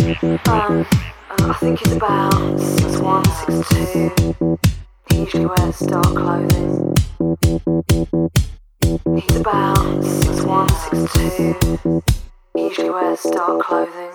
I think he's about 6'1", 6'2". He usually wears dark clothing. He's about 6'1", 6'2". He usually wears dark clothing.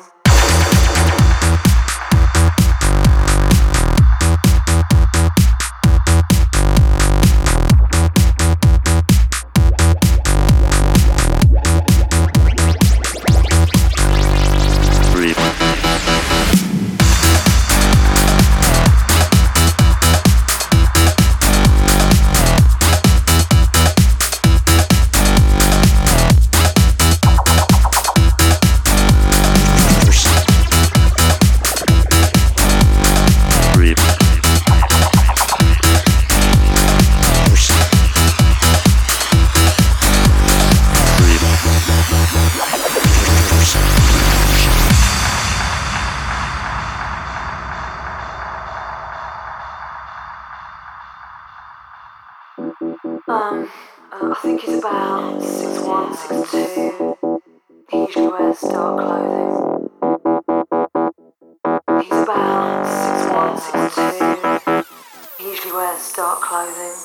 I think he's about 6'1", 6'2". He usually wears dark clothing. He's about 6'1", 6'2". He usually wears dark clothing.